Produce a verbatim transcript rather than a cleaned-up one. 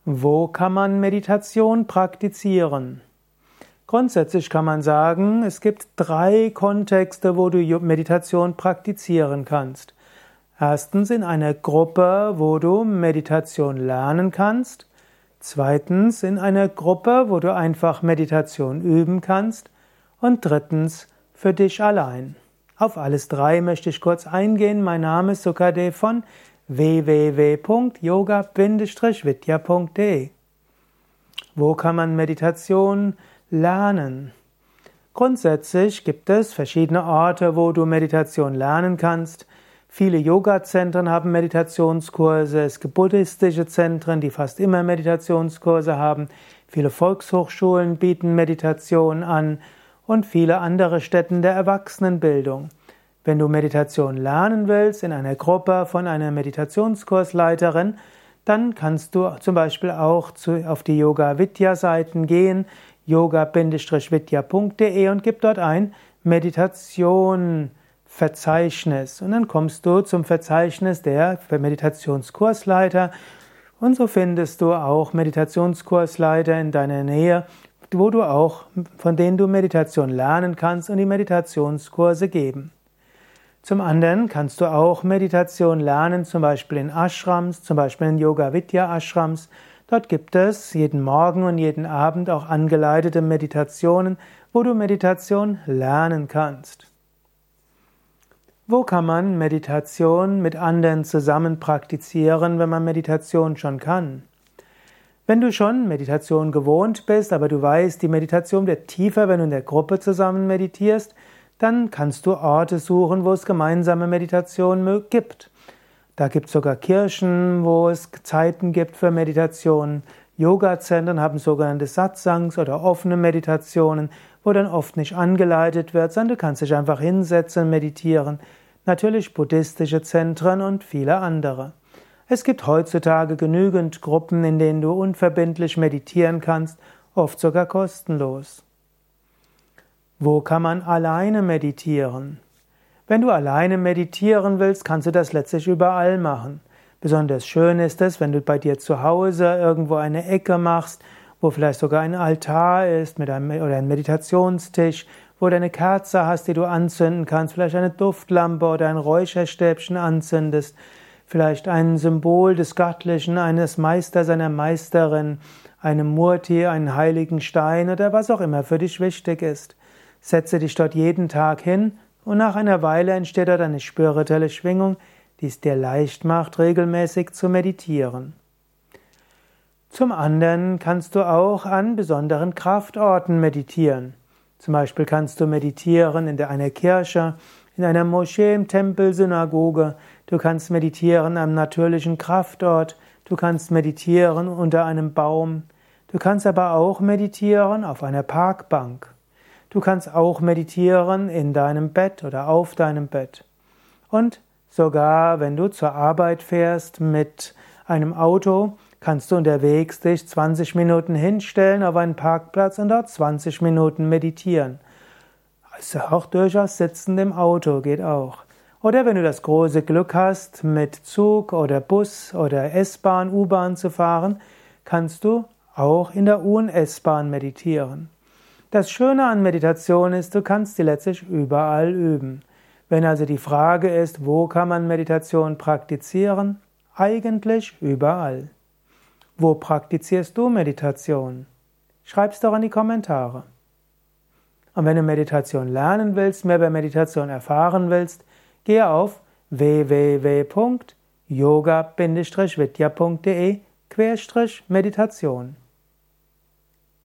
Wo kann man Meditation praktizieren? Grundsätzlich kann man sagen, es gibt drei Kontexte, wo du Meditation praktizieren kannst. Erstens in einer Gruppe, wo du Meditation lernen kannst. Zweitens in einer Gruppe, wo du einfach Meditation üben kannst. Und drittens für dich allein. Auf alles drei möchte ich kurz eingehen. Mein Name ist Sukadev von w w w punkt yoga vidya punkt de. Wo kann man Meditation lernen? Grundsätzlich gibt es verschiedene Orte, wo du Meditation lernen kannst. Viele Yoga-Zentren haben Meditationskurse, es gibt buddhistische Zentren, die fast immer Meditationskurse haben. Viele Volkshochschulen bieten Meditation an und viele andere Stätten der Erwachsenenbildung. Wenn du Meditation lernen willst in einer Gruppe von einer Meditationskursleiterin, dann kannst du zum Beispiel auch zu, auf die Yoga-Vidya-Seiten gehen, yoga vidya punkt de, und gib dort ein Meditation-Verzeichnis. Und dann kommst du zum Verzeichnis der Meditationskursleiter und so findest du auch Meditationskursleiter in deiner Nähe, wo du auch, von denen du Meditation lernen kannst und die Meditationskurse geben. Zum anderen kannst du auch Meditation lernen, zum Beispiel in Ashrams, zum Beispiel in Yoga-Vidya-Ashrams. Dort gibt es jeden Morgen und jeden Abend auch angeleitete Meditationen, wo du Meditation lernen kannst. Wo kann man Meditation mit anderen zusammen praktizieren, wenn man Meditation schon kann? Wenn du schon Meditation gewohnt bist, aber du weißt, die Meditation wird tiefer, wenn du in der Gruppe zusammen meditierst, dann kannst du Orte suchen, wo es gemeinsame Meditation gibt. Da gibt es sogar Kirchen, wo es Zeiten gibt für Meditation. Yoga-Zentren haben sogenannte Satsangs oder offene Meditationen, wo dann oft nicht angeleitet wird, sondern du kannst dich einfach hinsetzen und meditieren. Natürlich buddhistische Zentren und viele andere. Es gibt heutzutage genügend Gruppen, in denen du unverbindlich meditieren kannst, oft sogar kostenlos. Wo kann man alleine meditieren? Wenn du alleine meditieren willst, kannst du das letztlich überall machen. Besonders schön ist es, wenn du bei dir zu Hause irgendwo eine Ecke machst, wo vielleicht sogar ein Altar ist mit einem, oder ein Meditationstisch, wo du eine Kerze hast, die du anzünden kannst, vielleicht eine Duftlampe oder ein Räucherstäbchen anzündest, vielleicht ein Symbol des Göttlichen, eines Meisters, einer Meisterin, einem Murti, einen heiligen Stein oder was auch immer für dich wichtig ist. Setze dich dort jeden Tag hin und nach einer Weile entsteht dort eine spirituelle Schwingung, die es dir leicht macht, regelmäßig zu meditieren. Zum anderen kannst du auch an besonderen Kraftorten meditieren. Zum Beispiel kannst du meditieren in einer Kirche, in einer Moschee, im Tempel, Synagoge. Du kannst meditieren am natürlichen Kraftort. Du kannst meditieren unter einem Baum. Du kannst aber auch meditieren auf einer Parkbank. Du kannst auch meditieren in deinem Bett oder auf deinem Bett. Und sogar wenn du zur Arbeit fährst mit einem Auto, kannst du unterwegs dich zwanzig Minuten hinstellen auf einen Parkplatz und dort zwanzig Minuten meditieren. Also auch durchaus sitzend im Auto geht auch. Oder wenn du das große Glück hast, mit Zug oder Bus oder S-Bahn, U-Bahn zu fahren, kannst du auch in der U- und S-Bahn meditieren. Das Schöne an Meditation ist, du kannst sie letztlich überall üben. Wenn also die Frage ist, wo kann man Meditation praktizieren? Eigentlich überall. Wo praktizierst du Meditation? Schreib's doch in die Kommentare. Und wenn du Meditation lernen willst, mehr über Meditation erfahren willst, gehe auf w w w punkt yoga vidya punkt de Meditation.